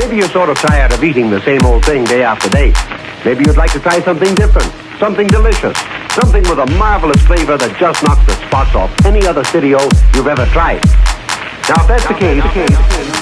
Maybe you're sort of tired of eating the same old thing day after day. Maybe you'd like to try something different, something delicious, something with a marvelous flavor that just knocks the spots off any other studio you've ever tried. Now, if that's the case,